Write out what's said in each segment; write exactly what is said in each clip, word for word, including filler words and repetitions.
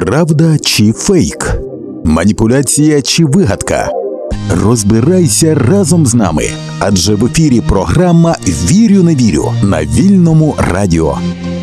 Правда чи фейк? Маніпуляція чи вигадка? Розбирайся разом з нами, адже в ефірі програма «Вірю, не вірю» на Вільному радіо.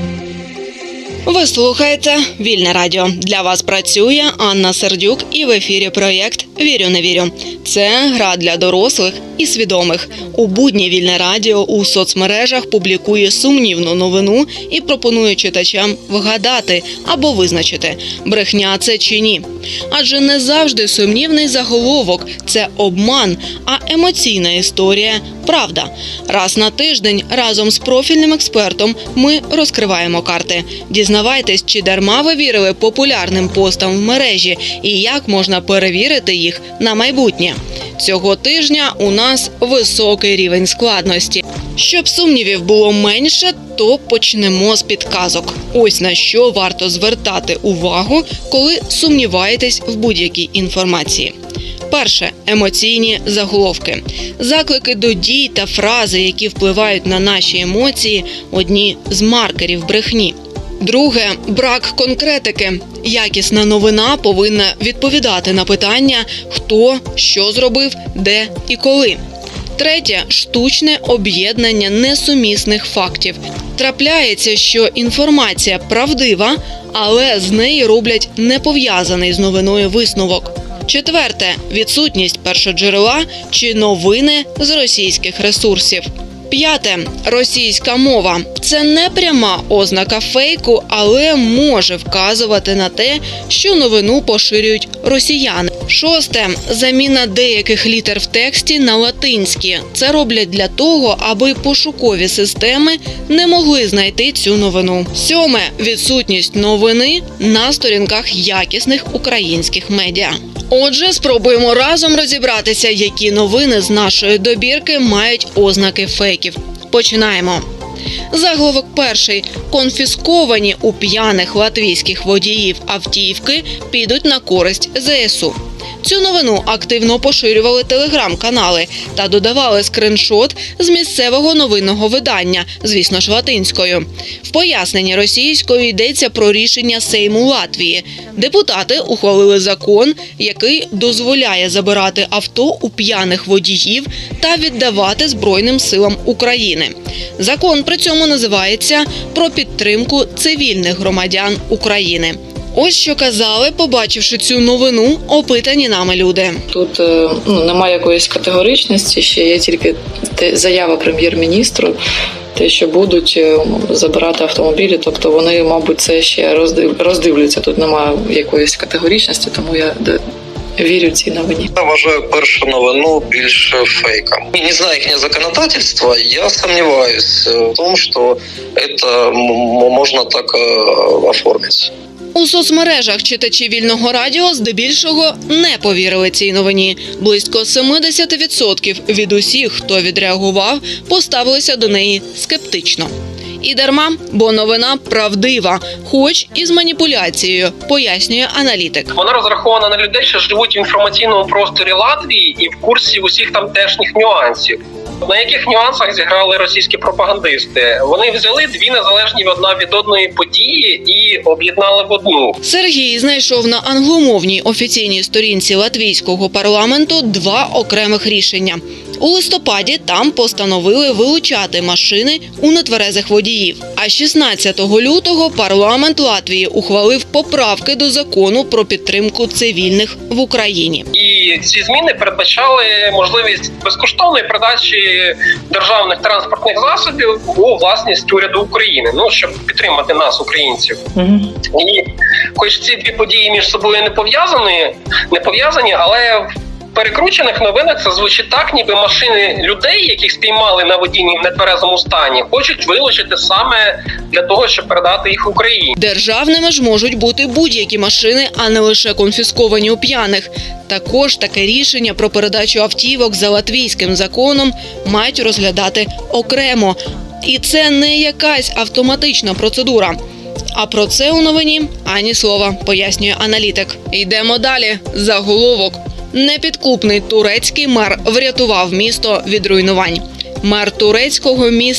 Ви слухаєте Вільне радіо. Для вас працює Анна Сердюк і в ефірі проєкт «Вірю, не вірю». Це гра для дорослих і свідомих. У будні Вільне радіо у соцмережах публікує сумнівну новину і пропонує читачам вгадати або визначити, брехня це чи ні. Адже не завжди сумнівний заголовок – це обман, а емоційна історія – правда. Раз на тиждень разом з профільним експертом ми розкриваємо карти. Дізнавайтесь, чи дарма ви вірили популярним постам в мережі і як можна перевірити їх на майбутнє. Цього тижня у нас високий рівень складності. Щоб сумнівів було менше, то почнемо з підказок. Ось на що варто звертати увагу, коли сумніваєтесь в будь-якій інформації. Перше – емоційні заголовки. Заклики до дій та фрази, які впливають на наші емоції – одні з маркерів брехні. Друге – брак конкретики. Якісна новина повинна відповідати на питання «хто», «що зробив», «де» і «коли». Третє – штучне об'єднання несумісних фактів. Трапляється, що інформація правдива, але з неї роблять непов'язаний з новиною висновок. Четверте – відсутність першоджерела чи новини з російських ресурсів. П'яте – російська мова. Це не пряма ознака фейку, але може вказувати на те, що новину поширюють росіяни. Шосте – заміна деяких літер в тексті на латинські. Це роблять для того, аби пошукові системи не могли знайти цю новину. Сьоме – відсутність новини на сторінках якісних українських медіа. Отже, спробуємо разом розібратися, які новини з нашої добірки мають ознаки фейків. Починаємо. Заголовок перший. Конфісковані у п'яних латвійських водіїв автівки підуть на користь зе ес у. Цю новину активно поширювали телеграм-канали та додавали скриншот з місцевого новинного видання, звісно ж латинською. В поясненні російською йдеться про рішення Сейму Латвії. Депутати ухвалили закон, який дозволяє забирати авто у п'яних водіїв та віддавати Збройним силам України. Закон при цьому називається «Про підтримку цивільних громадян України». Ось що казали, побачивши цю новину, опитані нами люди. Тут ну, немає якоїсь категоричності, ще є тільки заява прем'єр-міністру, те, що будуть забирати автомобілі, тобто вони, мабуть, це ще роздив... роздивляться. Тут немає якоїсь категоричності, тому я вірю цій новині. Я вважаю першу новину більш фейком. Не знаю їхнє законодательство, я сумніваюся в тому, що це можна так оформити. У соцмережах читачі Вільного радіо здебільшого не повірили цій новині. Близько сімдесят відсотків від усіх, хто відреагував, поставилися до неї скептично. І дарма, бо новина правдива, хоч і з маніпуляцією, пояснює аналітик. Вона розрахована на людей, що живуть в інформаційному просторі Латвії і в курсі усіх тамтешніх нюансів. На яких нюансах зіграли російські пропагандисти? Вони взяли дві незалежні одна від одної події і об'єднали в одну. Сергій знайшов на англомовній офіційній сторінці латвійського парламенту два окремих рішення. У листопаді там постановили вилучати машини у нетверезих водіїв. А шістнадцятого лютого парламент Латвії ухвалив поправки до закону про підтримку цивільних в Україні. І ці зміни передбачали можливість безкоштовної передачі державних транспортних засобів у власність уряду України, ну щоб підтримати нас, українців. Mm-hmm. І хоч ці дві події між собою не пов'язані, не пов'язані, але в перекручених новинах це звучить так, ніби машини людей, яких спіймали на водінні в нетверезому стані, хочуть вилучити саме для того, щоб передати їх Україні. Державними ж можуть бути будь-які машини, а не лише конфісковані у п'яних. Також таке рішення про передачу автівок за латвійським законом мають розглядати окремо. І це не якась автоматична процедура. А про це у новині ані слова, пояснює аналітик. Йдемо далі. Заголовок. Непідкупний турецький мер врятував місто від руйнувань. Мер турецького міста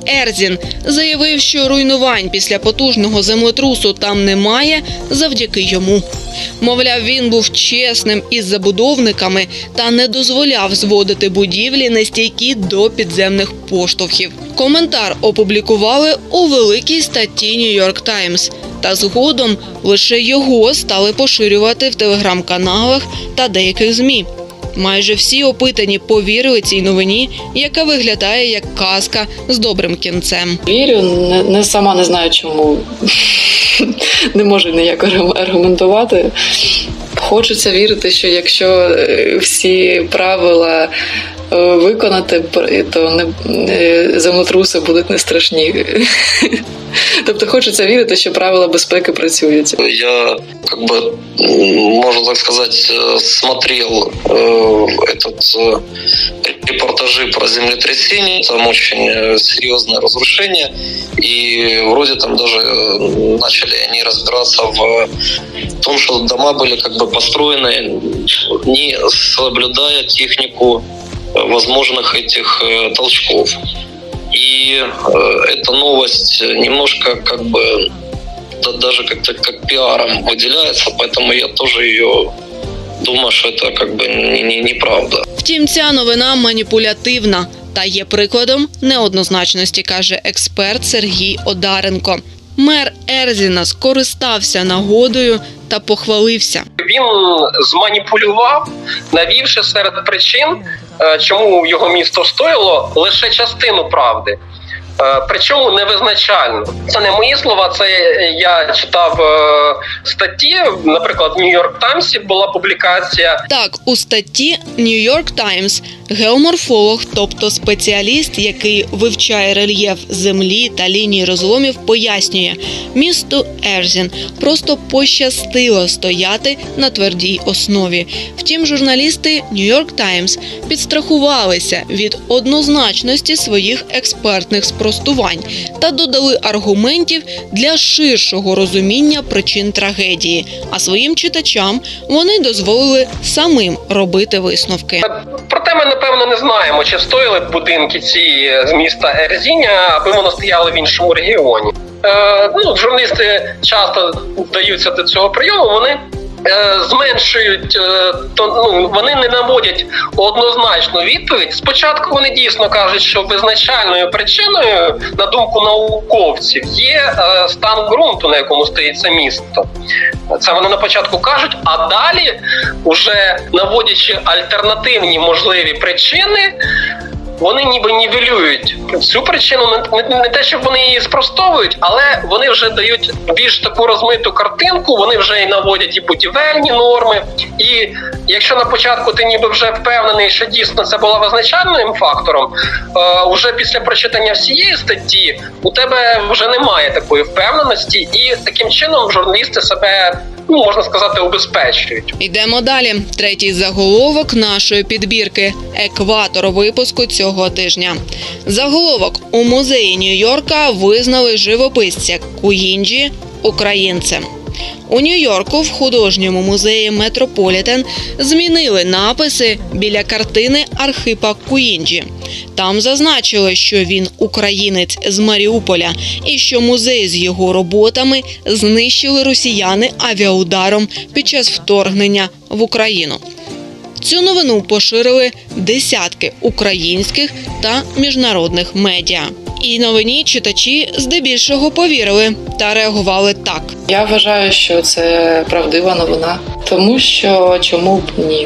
Ерзін заявив, що руйнувань після потужного землетрусу там немає завдяки йому. Мовляв, він був чесним із забудовниками та не дозволяв зводити будівлі нестійкі до підземних поштовхів. Коментар опублікували у великій статті «Нью-Йорк Таймс», та згодом лише його стали поширювати в телеграм-каналах та деяких ЗМІ. Майже всі опитані повірили цій новині, яка виглядає як казка з добрим кінцем. Вірю, не, не сама не знаю чому, не можу ніяк аргументувати. Хочеться вірити, що якщо всі правила виконати, то не, землетруси будуть не страшні. Тобто хочеться вірити, що правила безпеки працюють. Я, как бы, можно так сказать, смотрел э, этот э, репортажи про землетрясение, там очень серьезное разрушение, и вроде там даже начали они разбираться в том, что дома были как бы построены, не соблюдая технику возможных этих э, толчков. И э, эта новость немножко как бы да, даже как-то как пиаром выделяется, поэтому я тоже ее думаю, що це как бы неправда. Втім, ця новина маніпулятивна та є прикладом неоднозначності, каже експерт Сергій Одаренко. Мер Ерзіна скористався нагодою та похвалився. Він зманіпулював, навівши серед причин, чому його місто стоїло, лише частину правди. Причому невизначально. Це не мої слова, це я читав е, статті, наприклад, в «Нью-Йорк Таймсі» була публікація. Так, у статті «Нью-Йорк Таймс» геоморфолог, тобто спеціаліст, який вивчає рельєф землі та лінії розломів, пояснює, місту Ерзін просто пощастило стояти на твердій основі. Втім, журналісти «Нью-Йорк Таймс» підстрахувалися від однозначності своїх експертних спростувань та додали аргументів для ширшого розуміння причин трагедії, а своїм читачам вони дозволили самим робити висновки. Проте ми, напевно, не знаємо, чи стояли б будинки ці з міста Ерзіня, аби воно стояло в іншому регіоні. Е, ну, журналісти часто вдаються до цього прийому, вони зменшують, то ну вони не наводять однозначну відповідь. Спочатку вони дійсно кажуть, що визначальною причиною, на думку науковців, є стан ґрунту, на якому стоїть це місто. Це вони на початку кажуть, а далі, уже наводячи альтернативні можливі причини, вони ніби нівелюють цю причину, не, не, не те, щоб вони її спростовують, але вони вже дають більш таку розмиту картинку, вони вже і наводять і будівельні норми. І якщо на початку ти ніби вже впевнений, що дійсно це було визначальним фактором, е, уже після прочитання всієї статті у тебе вже немає такої впевненості, і таким чином журналісти себе, ну, можна сказати, убезпечують. Йдемо далі. Третій заголовок нашої підбірки – екватор випуску цього тижня. Заголовок: у музеї Нью-Йорка визнали живописця Куїнджі українцем. У Нью-Йорку в художньому музеї Метрополітен змінили написи біля картини Архипа Куїнджі. Там зазначили, що він українець з Маріуполя і що музей з його роботами знищили росіяни авіаударом під час вторгнення в Україну. Цю новину поширили десятки українських та міжнародних медіа. І новині читачі здебільшого повірили та реагували так. Я вважаю, що це правдива новина, тому що чому б ні?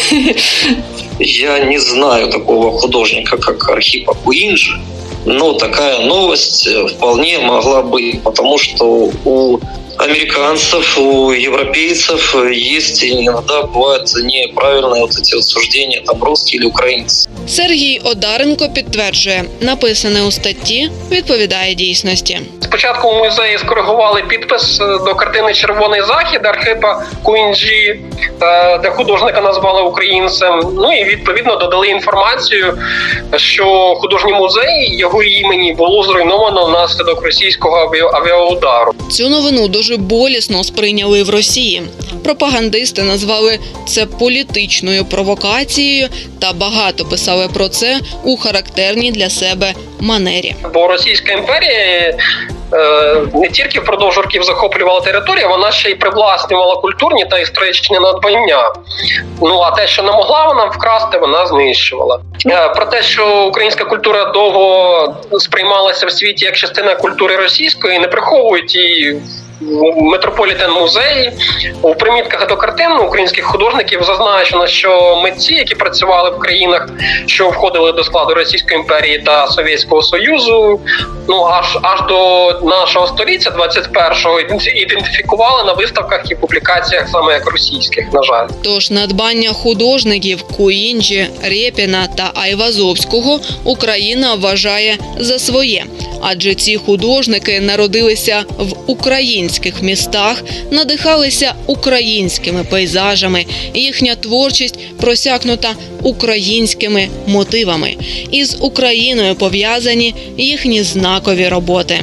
Я не знаю такого художника, как Архипа Куинджи, но такая новость вполне могла быть, потому что у американцев, у европейцев есть иногда бывают неправильные вот эти вот суждения, там русские или украинцы. Сергій Одаренко підтверджує, написане у статті відповідає дійсності. Спочатку в музеї скоригували підпис до картини «Червоний захід» Архипа Куїнджі, де художника назвали українцем. Ну і відповідно додали інформацію, що художній музей його імені було зруйновано внаслідок російського авіаудару. Цю новину до дуже болісно сприйняли в Росії. Пропагандисти назвали це політичною провокацією та багато писали про це у характерній для себе манері. Бо Російська імперія не тільки впродовж років захоплювала територію, вона ще й привласнювала культурні та історичні надбання. Ну, а те, що не могла вона вкрасти, вона знищувала. Про те, що українська культура довго сприймалася в світі як частина культури російської, не приховують і Метрополітен-музеї. У примітках до картин українських художників зазначено, що митці, які працювали в країнах, що входили до складу Російської імперії та Совєтського Союзу, ну аж аж до нашого століття, двадцять першого, ідентифікували на виставках і публікаціях саме як російських, на жаль. Тож надбання художників Куінджі, Рєпіна та Айвазовського Україна вважає за своє. Адже ці художники народилися в українських містах, надихалися українськими пейзажами, їхня творчість просякнута українськими мотивами. І з Україною пов'язані їхні знакові роботи.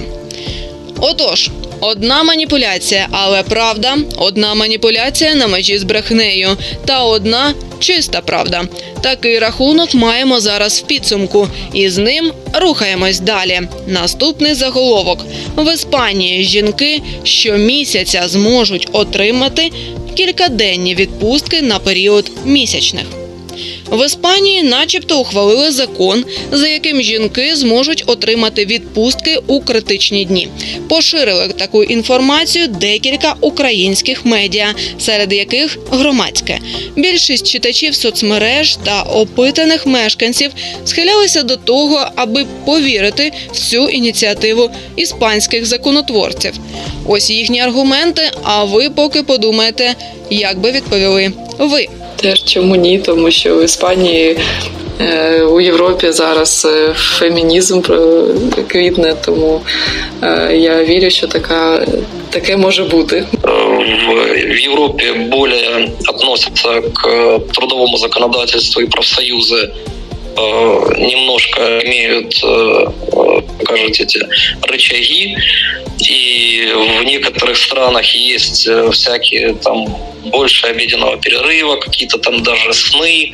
Отож, одна маніпуляція, але правда, одна маніпуляція на межі з брехнею та одна чиста правда. Такий рахунок маємо зараз в підсумку. І з ним рухаємось далі. Наступний заголовок. В Іспанії жінки щомісяця зможуть отримати кількаденні відпустки на період місячних. В Іспанії начебто ухвалили закон, за яким жінки зможуть отримати відпустки у критичні дні. Поширили таку інформацію декілька українських медіа, серед яких громадське. Більшість читачів соцмереж та опитаних мешканців схилялися до того, аби повірити в цю ініціативу іспанських законотворців. Ось їхні аргументи, а ви поки подумаєте, як би відповіли ви. Теж чому ні, тому що в Іспанії, у Європі зараз фемінізм квітне, тому я вірю, що така, таке може бути. В Європі більше відносяться к трудовому законодательству і профсоюзи немножко имеют, покажут эти рычаги, и в некоторых странах есть всякие там больше обеденного перерыва, какие-то там даже сны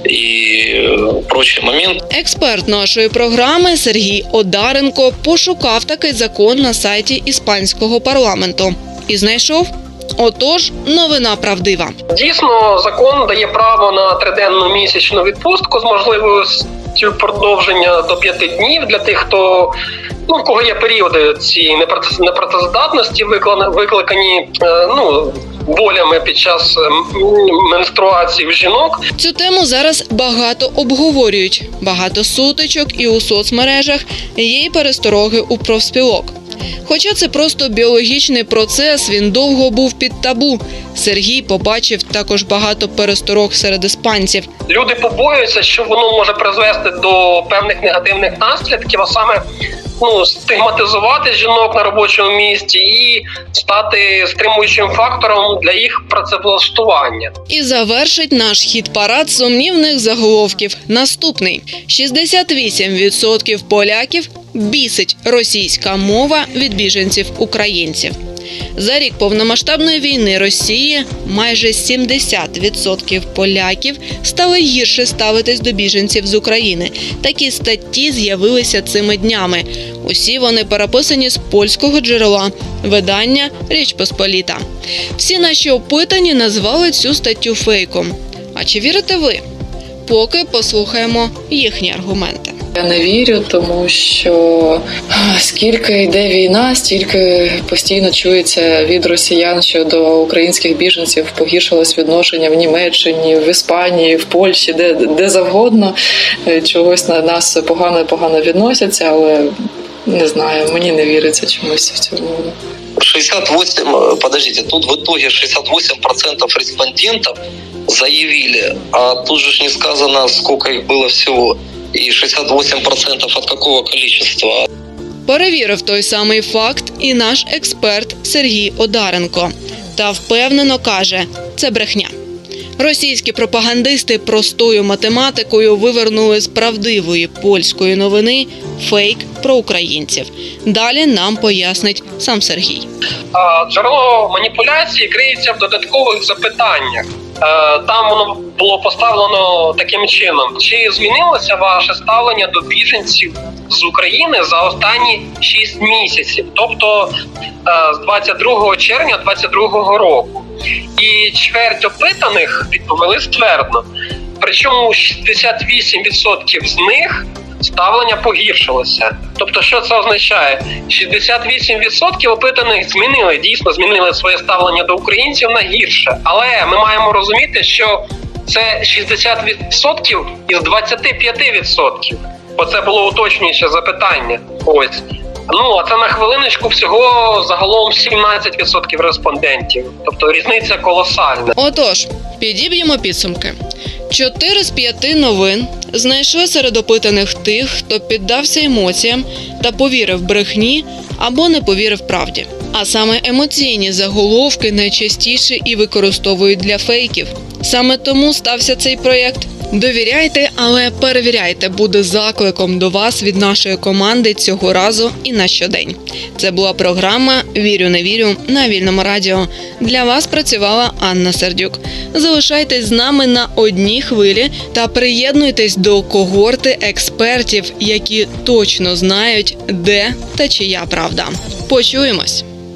и прочие моменты. Експерт нашої програми Сергій Одаренко пошукав такий закон на сайті іспанського парламенту і знайшов. Отож, новина правдива. Дійсно, закон дає право на триденну місячну відпустку з можливістю продовження до п'яти днів для тих, хто, ну, в кого є періоди цієї непрацездатності, викликані, ну, болями під час менструації в жінок. Цю тему зараз багато обговорюють. Багато сутичок і у соцмережах, є й перестороги у профспілок. Хоча це просто біологічний процес, він довго був під табу. Сергій побачив також багато пересторог серед іспанців. Люди побоюються, що воно може призвести до певних негативних наслідків, а саме ну, стигматизувати жінок на робочому місці і стати стримуючим фактором для їх працевлаштування. І завершить наш хіт-парад сумнівних заголовків. Наступний. шістдесят вісім відсотків поляків бісить російська мова від біженців-українців. За рік повномасштабної війни Росії майже сімдесят відсотків поляків стали гірше ставитись до біженців з України. Такі статті з'явилися цими днями. Усі вони переписані з польського джерела – видання «Річ Посполіта». Всі наші опитані назвали цю статтю фейком. А чи вірите ви? Поки послухаємо їхні аргументи. Я не вірю, тому що скільки йде війна, стільки постійно чується від росіян, що до українських біженців погіршилось відношення в Німеччині, в Іспанії, в Польщі, де, де завгодно. Чогось на нас погано-погано відносяться, але не знаю, мені не віриться чомусь в цьому. шестьдесят восемь, подождите, тут в итоге шестьдесят восемь процентов респондентов заявили, а тут же не сказано, сколько их было всего. І шістдесят вісім відсотків від якого количества. Перевірив той самий факт і наш експерт Сергій Одаренко. Та впевнено каже, це брехня. Російські пропагандисти простою математикою вивернули з правдивої польської новини фейк про українців. Далі нам пояснить сам Сергій. Джерело маніпуляції криється в додаткових запитаннях. Там воно було поставлено таким чином: чи змінилося ваше ставлення до біженців з України за останні шість місяців, тобто з двадцять другого червня двадцять другого року. І чверть опитаних відповіли ствердно. Причому шістдесят вісім відсотків з них ставлення погіршилося. Тобто, що це означає? шістдесят вісім відсотків опитаних змінили, дійсно змінили своє ставлення до українців на гірше. Але ми маємо розуміти, що це шістдесят відсотків із двадцять п'ять відсотків. Бо це було уточнююче запитання. Ось. Ну, а це на хвилиночку всього загалом сімнадцять відсотків респондентів. Тобто різниця колосальна. Отож, підіб'ємо підсумки. Чотири з п'яти новин знайшли серед опитаних тих, хто піддався емоціям та повірив брехні або не повірив правді. А саме емоційні заголовки найчастіше і використовують для фейків. Саме тому стався цей проєкт. Довіряйте, але перевіряйте, буде закликом до вас від нашої команди цього разу і на щодень. Це була програма «Вірю, не вірю» на Вільному радіо. Для вас працювала Анна Сердюк. Залишайтесь з нами на одній хвилі та приєднуйтесь до когорти експертів, які точно знають, де та чия правда. Почуємось!